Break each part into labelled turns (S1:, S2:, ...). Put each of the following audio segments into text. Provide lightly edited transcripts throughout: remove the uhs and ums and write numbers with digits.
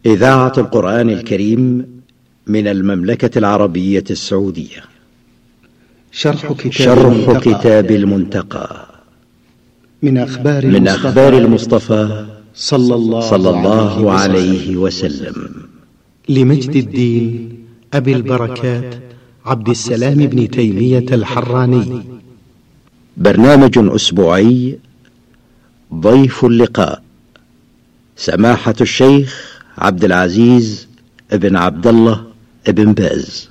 S1: إذاعة القرآن الكريم من المملكة العربية السعودية. شرح كتاب المنتقى من أخبار المصطفى صلى الله عليه وسلم،
S2: لمجد الدين أبي البركات عبد السلام بن تيمية الحراني.
S1: برنامج أسبوعي، ضيف اللقاء سماحة الشيخ عبد العزيز ابن عبد الله ابن باز.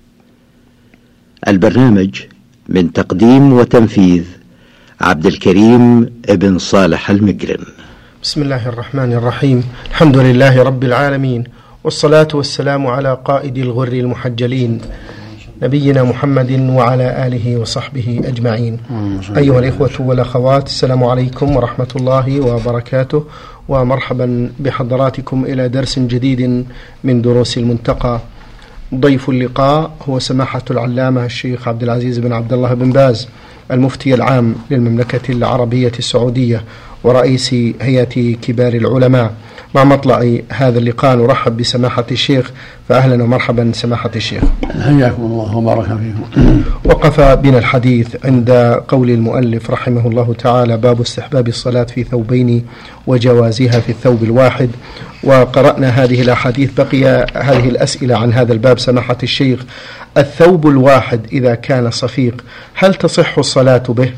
S1: البرنامج من تقديم وتنفيذ عبد الكريم ابن صالح المقرن.
S3: بسم الله الرحمن الرحيم. الحمد لله رب العالمين، والصلاة والسلام على قائد الغر المحجلين نبينا محمد وعلى آله وصحبه أجمعين. أيها الإخوة والأخوات، السلام عليكم ورحمة الله وبركاته، ومرحبا بحضراتكم إلى درس جديد من دروس المنتقى. ضيف اللقاء هو سماحة العلامة الشيخ عبد العزيز بن عبد الله بن باز، المفتي العام للمملكة العربية السعودية ورئيس هيئة كبار العلماء. مع مطلع هذا اللقاء نرحب بسماحة الشيخ، فأهلا ومرحبا سماحة الشيخ.
S4: حياكم الله وبارك فيكم.
S3: وقف بنا الحديث عند قول المؤلف رحمه الله تعالى: باب استحباب الصلاة في ثوبين وجوازها في الثوب الواحد. وقرأنا هذه الأحاديث. بقي هذه الأسئلة عن هذا الباب سماحة الشيخ: الثوب الواحد إذا كان صفيق هل تصح الصلاة به؟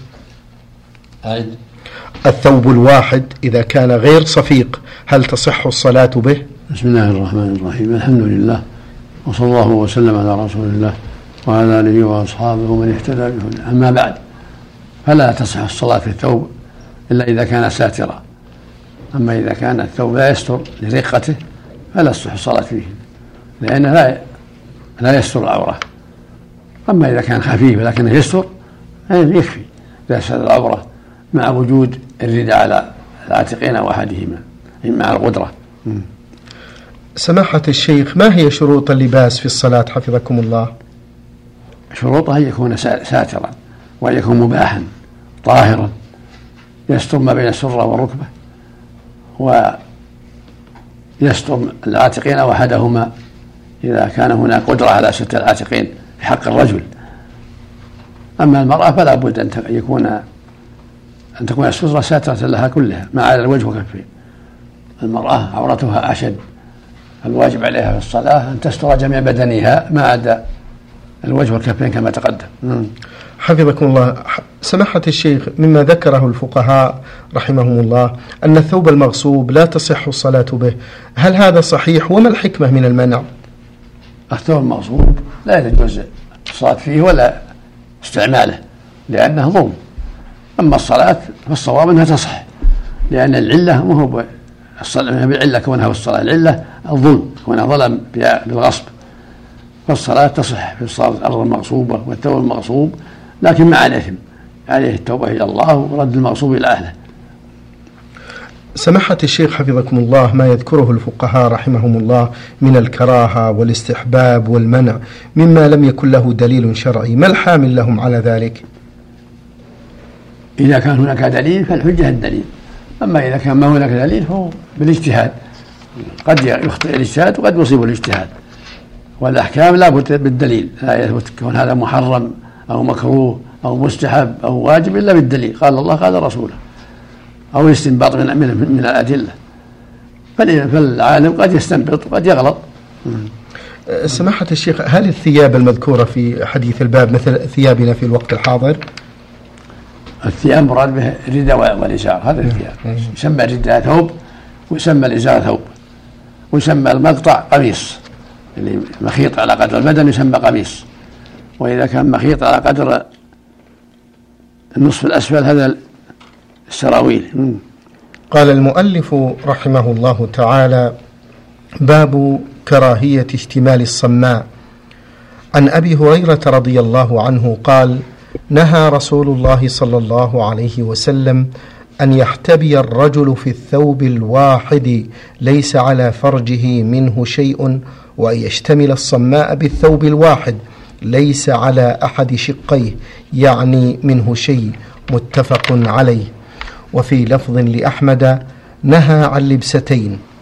S3: الثوب الواحد إذا كان غير صفيق هل تصح الصلاة به؟
S4: بسم الله الرحمن الرحيم. الحمد لله، وصلى الله وسلم على رسول الله وعلى آله وأصحابه ومن اهتدى بهداه. أما بعد، فلا تصح الصلاة في الثوب إلا إذا كان ساترا. أما إذا كان الثوب لا يستر لرقته فلا تصح الصلاة فيه، لأنه لا يستر العورة. أما إذا كان خفيف لكنه يستر يكفي إذا ستر العورة مع وجود الرداء على العاتقين أو أحدهما مع القدرة.
S3: سماحة الشيخ، ما هي شروط اللباس في الصلاة حفظكم الله؟
S4: شروطها أن يكون ساترا، وأن يكون مباحا طاهرا يستر ما بين السرة والركبة، ويستر العاتقين أو أحدهما إذا كان هناك قدرة على ستر العاتقين في حق الرجل. أما المرأة فلا بد أن تكون السترة ساترة لها كلها ما عدا الوجه وكفيه. المرأة عورتها أشد، الواجب عليها في الصلاة أن تستر جميع بدنها ما عدا الوجه والكفين كما تقدم.
S3: حفظكم الله. سماحة الشيخ، مما ذكره الفقهاء رحمهم الله أن الثوب المغصوب لا تصح الصلاة به، هل هذا صحيح؟ وما الحكمة من المنع؟
S4: الثوب المغصوب لا يجوز الصلاة فيه ولا استعماله لأنه ظلم. أما الصلاة فالصواب أنها تصح، لأن العلة ما هو الصلاة بالعلة كونها في الصلاة، العلة الظلم كونها ظلم بالغصب، فالصلاة تصح في الصلاة الأرض المغصوبة والثوب المغصوب، لكن مع الإثم عليه التوبة إلى الله ورد المغصوب إلى أهله.
S3: سماحة الشيخ حفظكم الله، ما يذكره الفقهاء رحمهم الله من الكراهة والاستحباب والمنع مما لم يكن له دليل شرعي، ما الحامل لهم على ذلك؟
S4: إذا كان هناك دليل فالحجة الدليل، أما إذا كان ما هناك دليل فهو بالاجتهاد، قد يخطئ الاجتهاد وقد يصيب الاجتهاد، والأحكام لا بد بالدليل، لا يثبت كون هذا محرم أو مكروه أو مستحب أو واجب إلا بالدليل، قال الله قال رسوله، أو استنباط من الأدلة. فالعالم قد يستنبط وقد يغلط.
S3: سماحة الشيخ، هل الثياب المذكورة في حديث الباب مثل ثيابنا في الوقت الحاضر؟
S4: الثياب مراد به الرداء والإزار، هذا الثياب يسمى الرداء ثوب، ويسمى الإزار ثوب، ويسمى المقطع قميص، اللي مخيط على قدر البدن يسمى قميص، وإذا كان مخيط على قدر النصف الأسفل هذا السراويل.
S3: قال المؤلف رحمه الله تعالى: باب كراهية اشتمال الصماء. عن أبي هريرة رضي الله عنه قال: نهى رسول الله صلى الله عليه وسلم أن يحتبي الرجل في الثوب الواحد ليس على فرجه منه شيء، وأن يشتمل الصماء بالثوب الواحد ليس على أحد شقيه يعني منه شيء، متفق عليه. وفي لفظ لأحمد: نهى عن لبستين،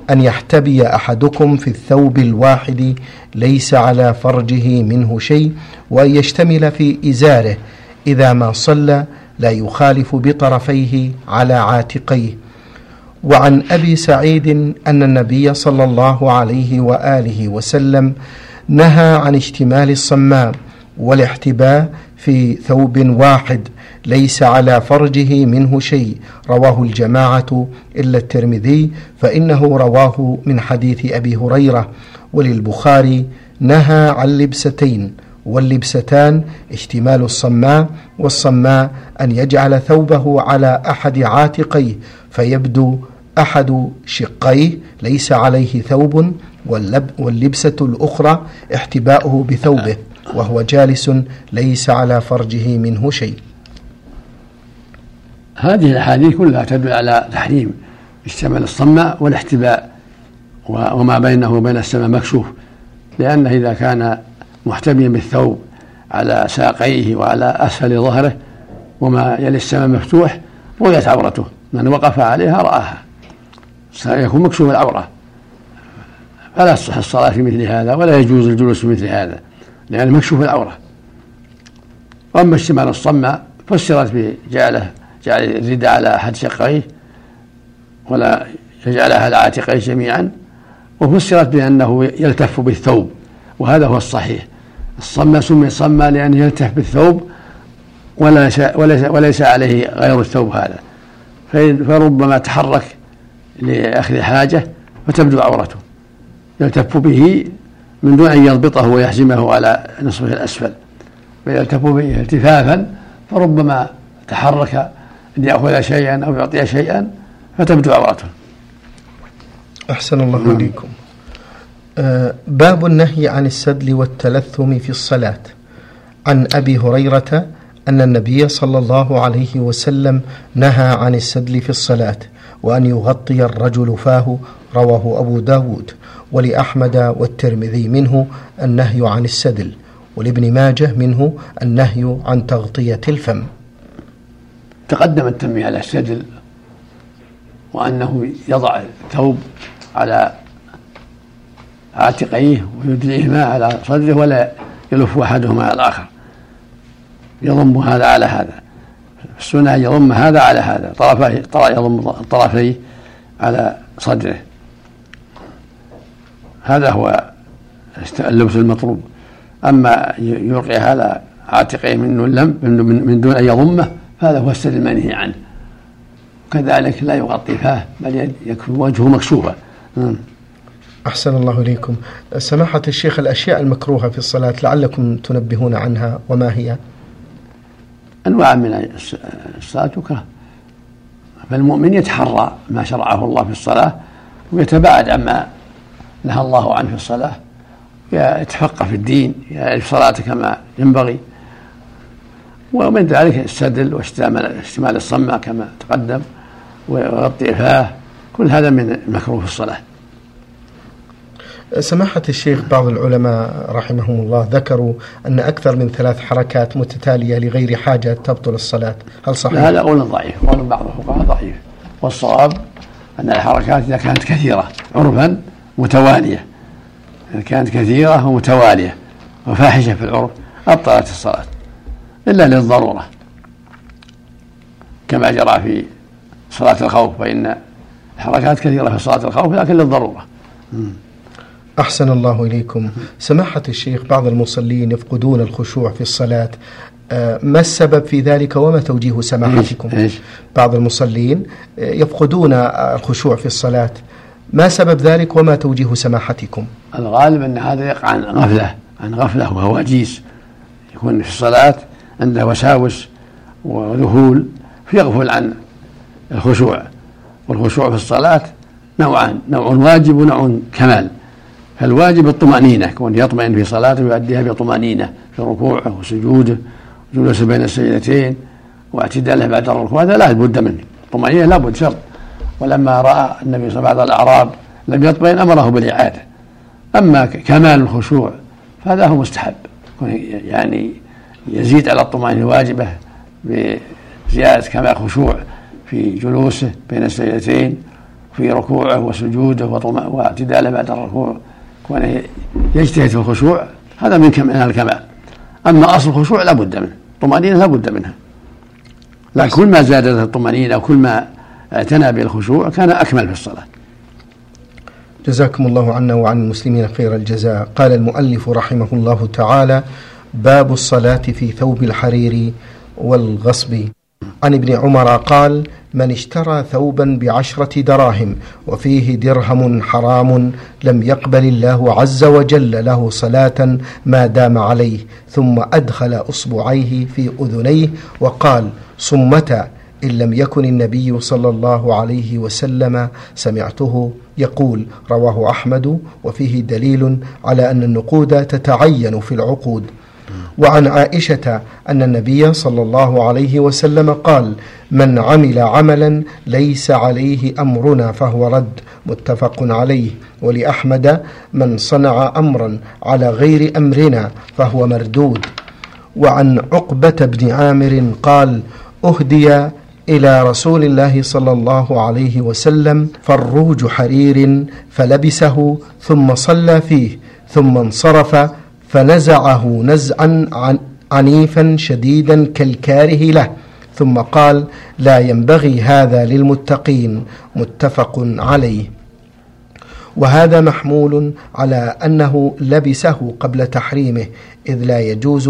S3: أن يحتبي أحدكم في الثوب الواحد ليس على فرجه منه شيء، وأن يشتمل في إزاره إذا ما صلى لا يخالف بطرفيه على عاتقيه. وعن أبي سعيد أن النبي صلى الله عليه وآله وسلم نهى عن اشتمال الصمام والاحتباء في ثوب واحد ليس على فرجه منه شيء، رواه الجماعة إلا الترمذي، فإنه رواه من حديث أبي هريرة. وللبخاري نهى عن لبستين، واللبستان اشتمال الصماء، والصماء أن يجعل ثوبه على أحد عاتقيه فيبدو أحد شقيه ليس عليه ثوب، واللبسة الأخرى احتباؤه بثوبه وهو جالس ليس على فرجه منه شيء.
S4: هذه الأحاديث كلها تدل على تحريم اشتمال الصماء والاحتباء وما بينه وبين السماء مكشوف، لأنه إذا كان محتميا بالثوب على ساقيه وعلى أسفل ظهره وما يلي السماء مفتوح رؤيت عورته، من وقف عليها رآها، سيكون مكشوف العورة، فلا تصح الصلاة في مثل هذا ولا يجوز الجلوس في مثل هذا لأنه مكشوف العورة. وأما اشتمال الصماء فسرت بجعل الرداء على أحد شقيه ولا يجعلها على عاتقيه جميعا، وفسرت بأنه يلتف بالثوب، وهذا هو الصحيح. الصماء سمي صماء لأنه يلتف بالثوب وليس عليه غير الثوب هذا، فربما تحرك لأخذ حاجة فتبدو عورته، يلتف به من دون أن يضبطه ويحزمه على نصفه الأسفل، فيلتف به التفافا، فربما تحرك ليأخذ شيئا أو يعطي شيئا فتبدو عورته.
S3: أحسن الله إليكم. باب النهي عن السدل والتلثم في الصلاة. عن أبي هريرة أن النبي صلى الله عليه وسلم نهى عن السدل في الصلاة وأن يغطي الرجل فاه، رواه أبو داود. ولأحمد والترمذي منه النهي عن السدل، ولابن ماجه منه النهي عن تغطية الفم.
S4: تقدم التنبيه على السدل وأنه يضع الثوب على عاتقيه ويدليهما على صدره ولا يلف أحدهما على الآخر، يضم هذا على هذا، السنة يضم هذا على هذا، يضم الطرفين على صدره، هذا هو اللبس المطلوب. أما يلقي على عاتقيه من دون أن يضمه فهذا هو السدل المنهي عنه. كذلك لا يغطي فاه بل يكون وجهه مكشوفا.
S3: أحسن الله إليكم. سماحة الشيخ، الأشياء المكروهة في الصلاة لعلكم تنبهون عنها، وما هي؟
S4: أنواع من الصلاة تكره، فالمؤمن يتحرى ما شرعه الله في الصلاة ويتباعد عما نهى الله عنه في الصلاة، يتفقه في الدين، يعرف صلاته كما ينبغي. ومن ذلك السدل واشتمال الصماء كما تقدم وغطي فاه، كل هذا من المكروه في الصلاة.
S3: سماحة الشيخ، بعض العلماء رحمهم الله ذكروا أن أكثر من 3 حركات متتالية لغير حاجة تبطل الصلاة، هل صحيح؟
S4: هذا قول ضعيف، قول بعض الفقهاء ضعيف، والصواب أن الحركات إذا كانت كثيرة عرفا متوالية، إذا كانت كثيرة ومتوالية وفاحشة في العرف أبطلت الصلاة إلا للضرورة، كما جرى في صلاة الخوف، فإن الحركات كثيرة في صلاة الخوف لكن للضرورة.
S3: أحسن الله إليكم. سماحة الشيخ، بعض المصلين يفقدون الخشوع في الصلاة، ما السبب في ذلك وما توجيه سماحتكم؟ بعض المصلين يفقدون الخشوع في الصلاة، ما سبب ذلك وما توجيه سماحتكم؟
S4: الغالب أن هذا يقع عن غفلة وهواجيس، يكون في الصلاة عنده وساوس وذهول فيغفل عن الخشوع. والخشوع في الصلاة نوعان، نوع واجب ونوع كمال. فالواجب الطمأنينة، كون يطمئن في صلاته ويؤديها بطمأنينة في ركوعه وسجوده وجلوسه بين السجدتين واعتداله بعد الركوع، هذا لا بد منه، الطمأنينة لا بد شرط. ولما رأى النبي صلى الله عليه وسلم بعض الأعراب لم يطمئن أمره بالإعادة. أما كمال الخشوع فهذا هو مستحب، يعني يزيد على الطمأنينة الواجبة بزيادة كمال خشوع في جلوسه بين السجدتين في ركوعه وسجوده واعتداله بعد الركوع وأنه يجتهد في الخشوع، هذا من الكمال. أما أصل الخشوع لا بد منه، الطمأنينة لا بد منها، لكن كل ما زادت الطمأنينة أو كل ما اعتنى بالخشوع كان أكمل في الصلاة.
S3: جزاكم الله عنا وعن المسلمين خير الجزاء. قال المؤلف رحمه الله تعالى: باب الصلاة في ثوب الحرير والغصب. عن ابن عمر قال: من اشترى ثوبا ب10 دراهم وفيه درهم حرام لم يقبل الله عز وجل له صلاة ما دام عليه، ثم أدخل أصبعيه في أذنيه وقال: صمتا، إن لم يكن النبي صلى الله عليه وسلم سمعته يقول. رواه أحمد، وفيه دليل على أن النقود تتعين في العقود. وعن عائشة أن النبي صلى الله عليه وسلم قال: من عمل عملا ليس عليه أمرنا فهو رد، متفق عليه. ولأحمد: من صنع أمرا على غير أمرنا فهو مردود. وعن عقبة بن عامر قال: أهدي إلى رسول الله صلى الله عليه وسلم فروج حرير فلبسه ثم صلى فيه، ثم انصرف فنزعه نزعا عنيفا شديدا كالكاره له، ثم قال: لا ينبغي هذا للمتقين، متفق عليه. وهذا محمول على أنه لبسه قبل تحريمه، إذ لا يجوز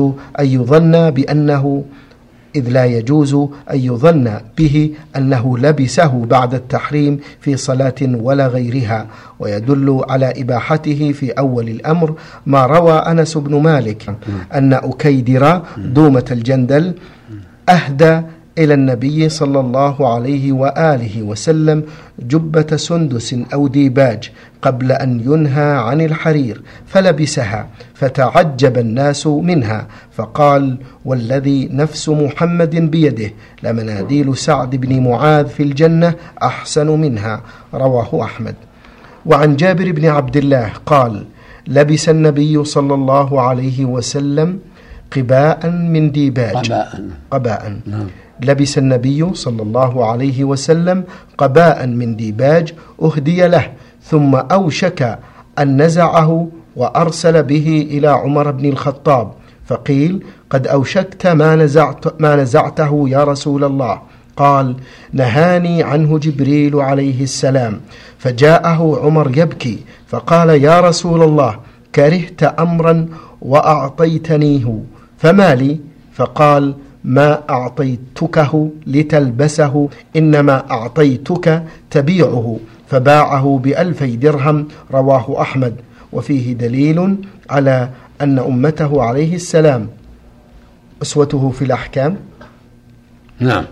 S3: أن يظن به أنه لبسه بعد التحريم في صلاة ولا غيرها. ويدل على إباحته في أول الأمر ما روى أنس بن مالك أن أكيدر دومة الجندل أهدى إلى النبي صلى الله عليه وآله وسلم جبة سندس أو ديباج قبل أن ينهى عن الحرير، فلبسها، فتعجب الناس منها، فقال: والذي نفس محمد بيده لمناديل سعد بن معاذ في الجنة أحسن منها. رواه أحمد. وعن جابر بن عبد الله قال: لبس النبي صلى الله عليه وسلم قباء من ديباج. قباء. لبس النبي صلى الله عليه وسلم قباء من ديباج أهدي له، ثم أوشك أن نزعه وأرسل به إلى عمر بن الخطاب، فقيل: قد أوشكت ما نزعته يا رسول الله. قال: نهاني عنه جبريل عليه السلام. فجاءه عمر يبكي، فقال: يا رسول الله، كرهت أمرا وأعطيتنيه، فما لي؟ فقال: ما أعطيتكه لتلبسه، إنما أعطيتك تبيعه، فباعه ب2000 درهم. رواه أحمد. وفيه دليل على أن أمته عليه السلام أسوته في الأحكام.
S4: نعم.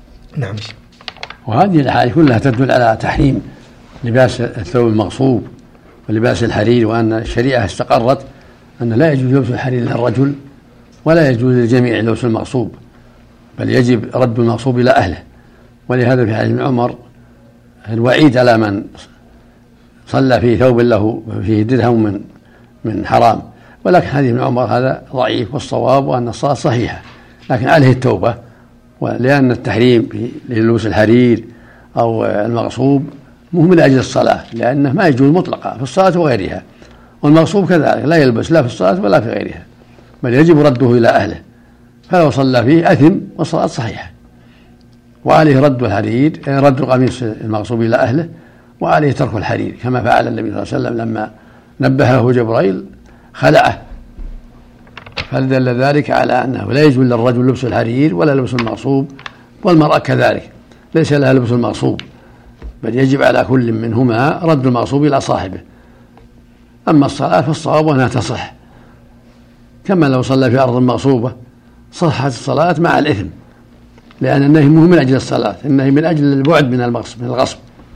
S3: وهذه
S4: الأحاديث كلها تدل على تحريم لباس الثوب المغصوب ولباس الحرير، وأن الشريعة استقرت أن لا يجوز لبس الحرير للرجل ولا يجوز للجميع لبس المغصوب، بل يجب رد المغصوب إلى أهله. ولهذا في حديث ابن عمر الوعيد على من صلى في ثوب له فيه درهم من حرام. ولكن حديث ابن عمر هذا ضعيف، والصواب وأن الصلاة صحيحة، لكن عليه التوبة، ولأن التحريم للبس الحرير أو المغصوب مو من أجل الصلاة، لأنه ما يجوز مطلقا في الصلاة وغيرها، والمغصوب كذلك لا يلبس لا في الصلاة ولا في غيرها، بل يجب رده إلى أهله، فلو صلى فيه أثم والصلاة صحيحة. وعليه رد الحرير، رد القميص المغصوب إلى أهله، وعليه ترك الحرير، كما فعل النبي صلى الله عليه وسلم لما نبهه جبريل خلعه، فدل ذلك على أنه لا يجوز للرجل لبس الحرير ولا لبس المغصوب، والمرأة كذلك ليس لها لبس المغصوب، بل يجب على كل منهما رد المغصوب إلى صاحبه. أما الصلاة فالصواب أنها تصح، كما لو صلى في أرض مغصوبة صحت الصلاة مع الإثم، لأن النهي مو من أجل الصلاة، النهي من أجل البعد من الغصب.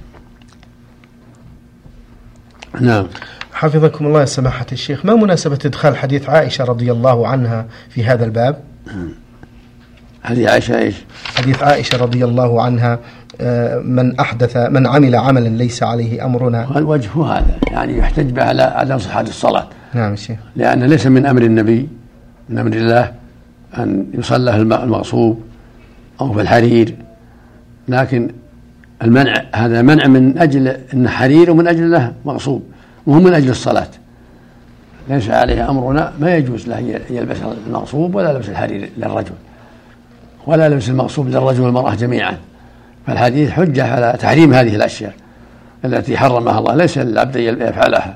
S4: نعم.
S3: حفظكم الله يا سماحة الشيخ، ما مناسبة إدخال حديث عائشة رضي الله عنها في هذا الباب؟
S4: حديث عائشة إيش؟
S3: حديث عائشة رضي الله عنها من عمل عملا ليس عليه أمرنا.
S4: الوجه هذا يعني يحتج به على عدم صحة الصلاة.
S3: نعم الشيخ.
S4: لأن ليس من أمر النبي، من أمر الله أن يصلى المغصوب أو في الحرير، لكن المنع هذا منع من أجل أنه حرير ومن أجل أنه مغصوب، وهو من أجل الصلاة. ليس عليه أمرنا، ما يجوز له يلبس المغصوب ولا لبس الحرير للرجل ولا لبس المغصوب للرجل والمرأة جميعا. فالحديث حجة على تحريم هذه الأشياء التي حرمها الله، ليس للعبد يفعلها،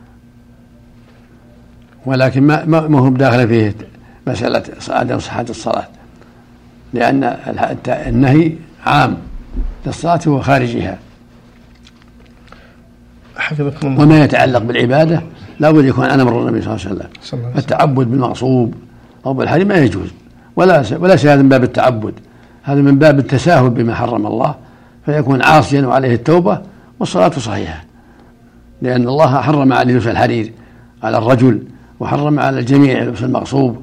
S4: ولكن ما هو داخل فيه مسألة عدم صحة الصلاة، لأن النهي عام للصلاة وخارجها. وما يتعلق بالعبادة لا بد يكون عن أمر النبي صلى الله عليه وسلم. التعبد بالمغصوب أو بالحريم ما يجوز، وليس هذا من باب التعبد، هذا من باب التساهل بما حرم الله، فيكون عاصيا وعليه التوبة والصلاة صحيحة، لأن الله حرم على لبس الحرير على الرجل وحرم على الجميع لبس المغصوب.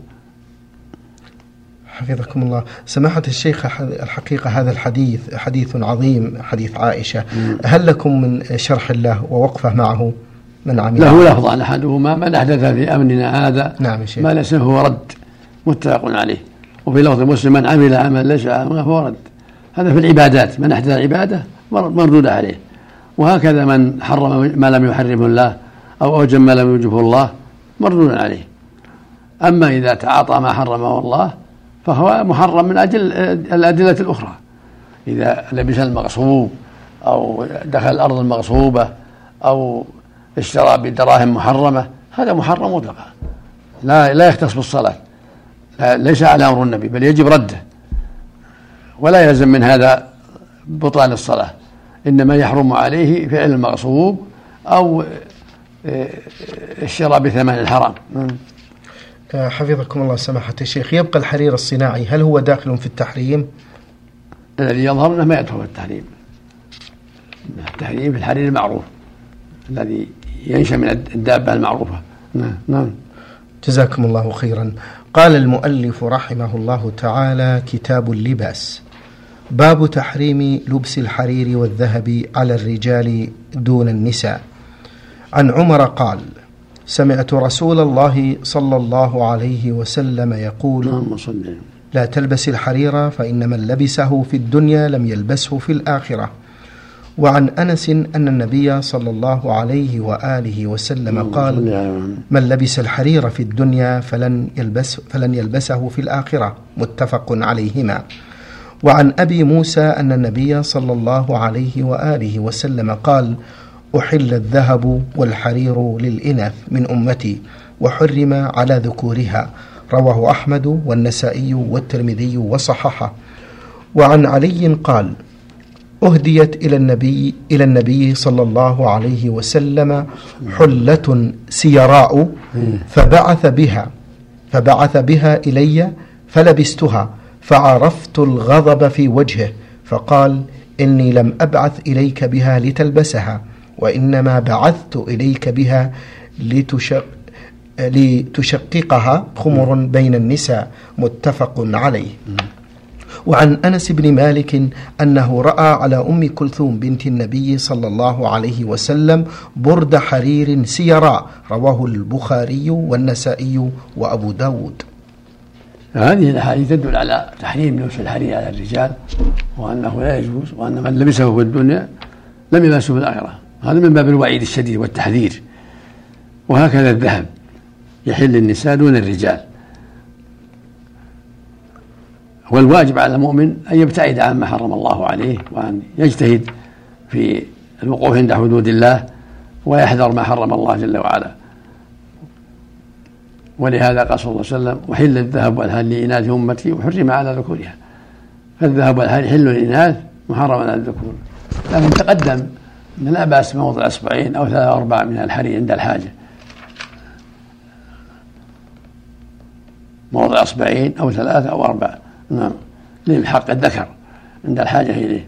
S3: حفظكم الله. سماحة الشيخ، الحقيقة هذا الحديث حديث عظيم، حديث عائشة، هل لكم من شرح له ووقفه معه من عمل؟
S4: له لفظان، أحدهما من أحدث في أمرنا هذا ما ليس هو رد، متفق عليه. وفي لفظ مسلم من عمل عمل ليس عليه فهو رد. هذا في العبادات، من أحدث العبادة مردود عليه. وهكذا من حرم ما لم يحرمه الله أو أوجب ما لم يوجبه الله مردود عليه. أما إذا تعاطى ما حرمه الله فهو محرم من أجل الأدلة الأخرى. إذا لبس المغصوب أو دخل الأرض المغصوبة أو اشترى بدراهم محرمة، هذا محرم مطلقا، لا يختص بالصلاة، ليس على أمر النبي، بل يجب رده، ولا يلزم من هذا بطلان الصلاة، إنما يحرم عليه فعل المغصوب أو الشراء بثمن الحرام.
S3: حفظكم الله سماحة الشيخ، يبقى الحرير الصناعي هل هو داخل في التحريم؟
S4: الذي يظهر أنه ما يدخل في التحريم. التحريم في الحرير المعروف الذي ينشأ من الدابة المعروفة. نعم.
S3: جزاكم الله خيرا. قال المؤلف رحمه الله تعالى: كتاب اللباس، باب تحريم لبس الحرير والذهب على الرجال دون النساء. عن عمر قال: سمعت رسول الله صلى الله عليه وسلم يقول: لا تلبس الحرير فإن من لبسه في الدنيا لم يلبسه في الآخرة. وعن أنس أن النبي صلى الله عليه وآله وسلم قال: من لبس الحرير في الدنيا فلن يلبسه في الآخرة. متفق عليهما. وعن أبي موسى أن النبي صلى الله عليه وآله وسلم قال: أحل الذهب والحرير للإناث من أمتي وحرم على ذكورها. رواه أحمد والنسائي والترمذي وصححه. وعن علي قال: أهديت إلى النبي صلى الله عليه وسلم حلة سيراء فبعث بها إلي فلبستها فعرفت الغضب في وجهه، فقال: إني لم أبعث إليك بها لتلبسها، وإنما بعثت إليك بها لتشققها خمر بين النساء. متفق عليه. وعن أنس بن مالك أنه رأى على أم كلثوم بنت النبي صلى الله عليه وسلم برد حرير سيراء. رواه البخاري والنسائي وأبو داود.
S4: هذه الأحاديث تدل على تحريم لبس الحرير على الرجال، وأنه لا يجوز، وأن من لبسه في الدنيا لم يلبسه في الآخرة. هذا من باب الوعيد الشديد والتحذير. وهكذا الذهب يحل للنساء دون الرجال. والواجب على المؤمن أن يبتعد عما حرم الله عليه، وأن يجتهد في الوقوف عند حدود الله ويحذر ما حرم الله جل وعلا. ولهذا قال صلى الله عليه وسلم: وحل الذهب والحرير لإناث أمتي وحرم على ذكورها. فالذهب والحرير حل للإناث محرم على الذكور. لكن تقدم أن لا بأس موضع 2 أو 3 أو 4 من الحرير عند الحاجة، موضع 2 أو 3 أو 4، نعم، للحق الذكر عند الحاجة إليه.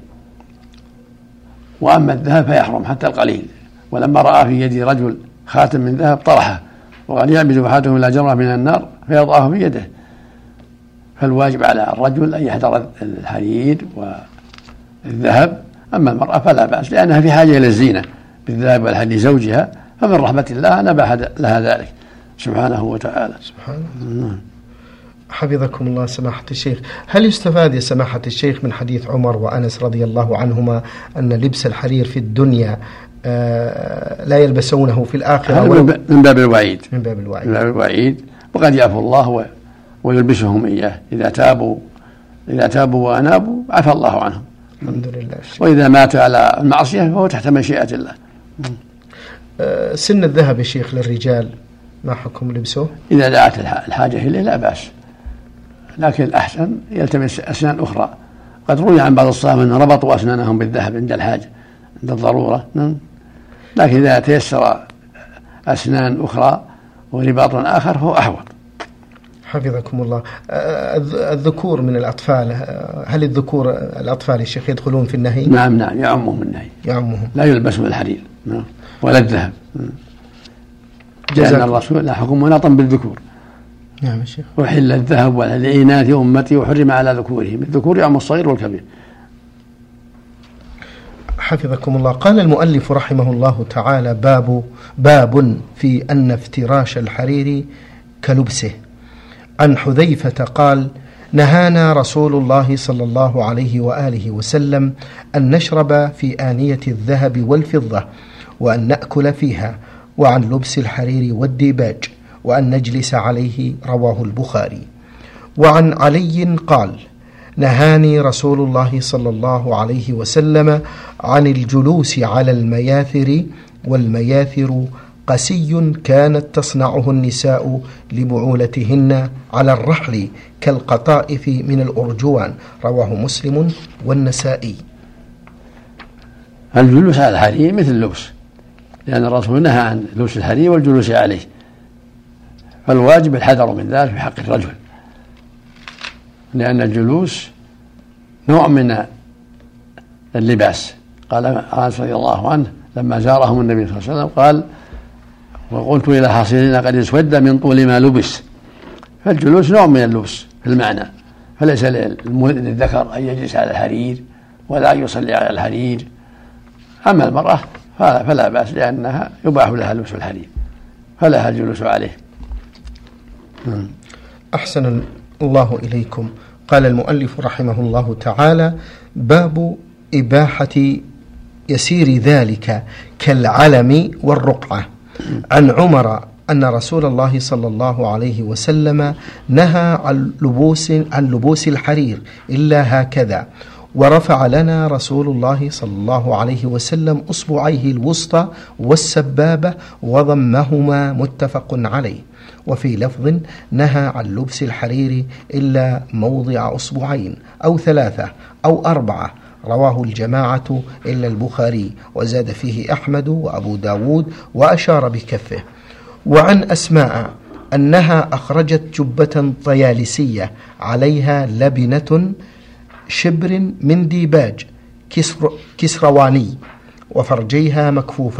S4: وأما الذهب فيحرم حتى القليل. ولما رأى في يد رجل خاتم من ذهب طرحه وقال: يعبد أحدكم إلى جمرة من النار فيضعه في يده. فالواجب على الرجل أن يحذر الحرير والذهب. أما المرأة فلا بأس، لأنها في حاجة إلى الزينة بالذهب والحرير لزوجها، فمن رحمة الله نبح لها ذلك سبحانه وتعالى.
S3: سبحانه. حفظكم الله سماحة الشيخ. هل يستفاد يا سماحة الشيخ من حديث عمر وأنس رضي الله عنهما أن لبس الحرير في الدنيا لا يلبسونه في الآخرة؟
S4: من باب الوعيد.
S3: من باب
S4: الوعيد. وقد يعفو الله ويلبسهم إياه إذا تابوا وأنابوا عفى الله عنهم.
S3: الحمد لله.
S4: وإذا مات على المعصية فهو تحت مشيئة الله.
S3: سن الذهب يا شيخ للرجال ما حكم لبسه؟
S4: إذا دعت الحاجة إليه لا بأس، لكن الأحسن يلتمس أسنان أخرى. قد روي عن بعض الصحابة أن ربطوا أسنانهم بالذهب عند الحاجة عند الضرورة، لكن إذا تيسر أسنان أخرى ورباط آخر فهو أحوط.
S3: حفظكم الله. الذكور من الأطفال، هل الأطفال يا شيخ يدخلون في النهي؟
S4: نعم يعمهم النهي، لا يلبسون الحرير ولا الذهب، لأن الرسول لا حكم مناطا بالذكور.
S3: نعم يا شيخ.
S4: وحل الذهب لإناث أمتي وحرم على ذكورهم، الذكور يعم الصغير والكبير.
S3: حفظكم الله. قال المؤلف رحمه الله تعالى: باب في أن افتراش الحرير كلبسه. عن حذيفة قال: نهانا رسول الله صلى الله عليه وآله وسلم أن نشرب في آنية الذهب والفضة وأن نأكل فيها، وعن لبس الحرير والديباج، وأن نجلس عليه، رواه البخاري. وعن علي قال: نهاني رسول الله صلى الله عليه وسلم عن الجلوس على المياثر، والمياثر قسي كانت تصنعه النساء لبعولتهن على الرحل كالقطائف من الأرجوان، رواه مسلم والنسائي.
S4: الجلوس على الحرير مثل اللبس، لأن الرسول نهى عن لبس الحرير والجلوس عليه، فالواجب الحذر من ذلك في حق الرجل، لأن الجلوس نوع من اللباس. قال أنس رضي الله عنه لما زارهم النبي صلى الله عليه وسلم قال: وقلت إلى حصيرنا قد اسود من طول ما لبس. فالجلوس نوع من اللبس في المعنى، فليس للذكر أن يجلس على الحرير ولا يصلي على الحرير. أما المرأة فلا بأس، لأنها يباح لها لبس الحرير فلها الجلوس عليه.
S3: أحسن الله إليكم. قال المؤلف رحمه الله تعالى: باب إباحة يسير ذلك كالعلم والرقعة. عن عمر أن رسول الله صلى الله عليه وسلم نهى عن لبوس الحرير إلا هكذا، ورفع لنا رسول الله صلى الله عليه وسلم أصبعيه الوسطى والسبابة وضمهما، متفق عليه. وفي لفظ: نهى عن لبس الحرير إلا موضع أصبعين أو 3 أو 4، رواه الجماعة إلا البخاري، وزاد فيه أحمد وأبو داود وأشار بكفه. وعن أسماء أنها أخرجت جبة طيالسية عليها لبنة شبر من ديباج كسرواني، وفرجيها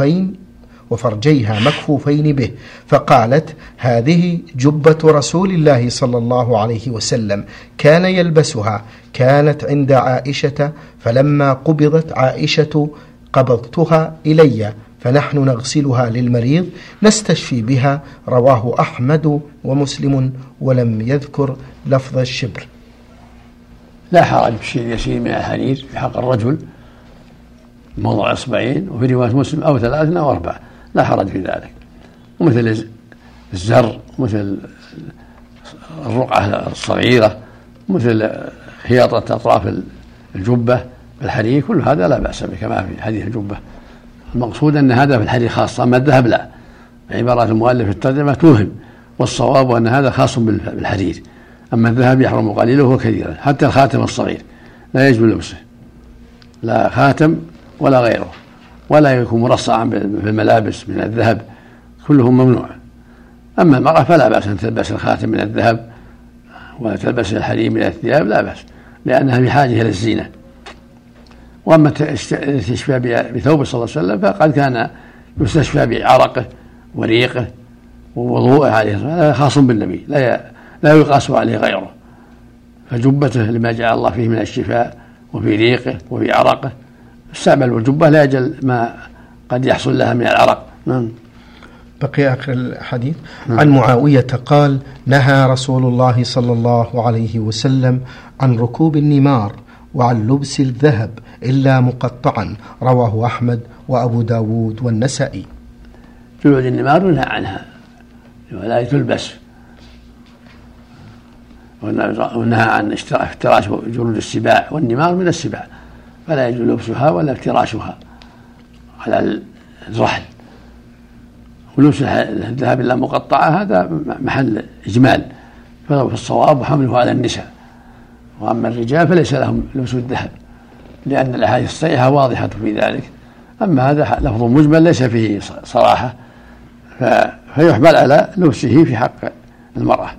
S3: مكفوفين به، فقالت: هذه جبة رسول الله صلى الله عليه وسلم كان يلبسها، كانت عند عائشة، فلما قبضت عائشة قبضتها إلي، فنحن نغسلها للمريض نستشفي بها، رواه أحمد ومسلم، ولم يذكر لفظ الشبر.
S4: لا حرج في يسير من الحرير في حق الرجل، موضع إصبعين، وفي رواية مسلم أو 3 أو 4، لا حرج في ذلك. ومثل الزر، مثل الرقعة الصغيرة، مثل خياطة أطراف الجبة بالحرير، كل هذا لا بأس به كما في حديث الجبة. المقصود أن هذا في الحرير خاصة، أما الذهب لا. عبارات المؤلف في الترجمة توهم، والصواب أن هذا خاص بالحرير. أما الذهب يحرم قليله وكثيرا، حتى الخاتم الصغير لا يجوز لبسه، لا خاتم ولا غيره، ولا يكون مرصعا بالملابس من الذهب، كلهم ممنوع. أما المرأة فلا بأس أن تلبس الخاتم من الذهب وتلبس الحرير من الثياب، لا بأس، لأنها بحاجة إلى الزينة. وأما الاستشفاء بثوب صلى الله عليه وسلم فقد كان يستشفى بعرقه وريقه ووضوءه عليه الصلاة والسلام، خاص بالنبي، لا يقاس عليه غيره. فجبته لما جعل الله فيه من الشفاء، وفي ريقه وفي عرقه، استعمل الجبة لا يجل ما قد يحصل لها من العرق.
S3: بقي آخر الحديث. عن معاوية قال: نهى رسول الله صلى الله عليه وسلم عن ركوب النمار وعن لبس الذهب إلا مقطعا، رواه أحمد وأبو داود والنسائي.
S4: جلود النمار نهى عنها ولا تلبس، ونهى عن افتراش جلود السباع، والنمار من السباع فلا يجوز لبسها ولا افتراشها على الرحل. ولبس الذهب إلا مقطعة هذا محل إجمال، فالصواب حمله على النساء. وأما الرجال فليس لهم لبس الذهب، لأن الأحاديث الصحيحة واضحة في ذلك. أما هذا لفظ مجمل ليس فيه صراحة، فيحمل على لبسه في حق المرأة،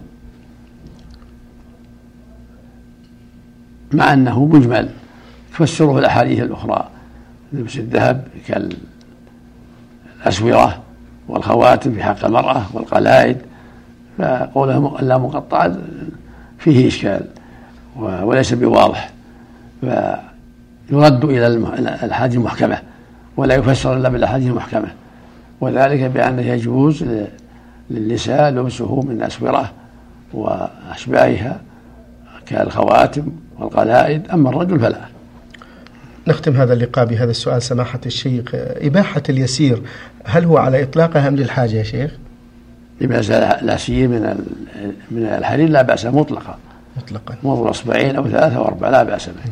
S4: مع أنه مجمل تفسره الأحاديث الأخرى. لبس الذهب كالأسورة والخواتم في حق المرأة والقلائد، فقولها لا مقطعة فيه إشكال وليس بواضح، فيرد إلى الأحاديث المحكمة ولا يفسر إلا بالأحاديث المحكمة، وذلك بأنه يجوز للنساء لبسه من الأسورة وأشباهها كالخواتم والقلائد، أما الرجل فلا.
S3: نختم هذا اللقاء بهذا السؤال سماحة الشيخ: إباحة اليسير هل هو على إطلاقها أم للحاجة يا شيخ؟
S4: لباس اليسير من الحرير لا بأس مطلقا منذ أصبعين أو 3 أو 4 لا بأس به.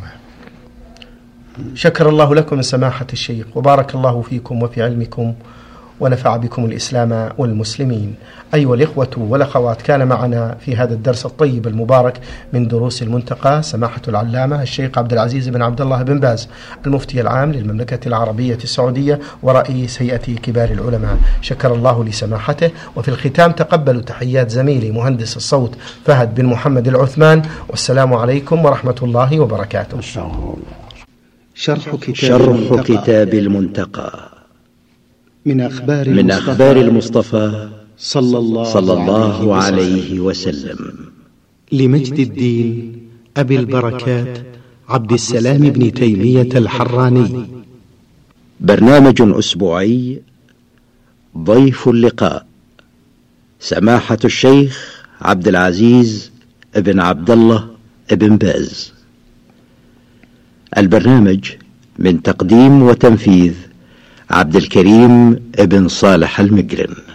S3: شكر الله لكم سماحة الشيخ، وبارك الله فيكم وفي علمكم، ونفع بكم الإسلام والمسلمين. أيها الإخوة والأخوات، كان معنا في هذا الدرس الطيب المبارك من دروس المنتقى سماحة العلامة الشيخ عبد العزيز بن عبد الله بن باز، المفتي العام للمملكة العربية السعودية ورئيس هيئة كبار العلماء. شكر الله لسماحته. وفي الختام تقبلوا تحيات زميلي مهندس الصوت فهد بن محمد العثمان، والسلام عليكم ورحمة الله وبركاته.
S1: شرح كتاب المنتقى
S2: من أخبار المصطفى صلى الله عليه وسلم، لمجد الدين أبي البركات عبد السلام بن تيمية الحراني.
S1: برنامج أسبوعي، ضيف اللقاء سماحة الشيخ عبد العزيز بن عبد الله بن باز. البرنامج من تقديم وتنفيذ عبد الكريم بن صالح المجرن.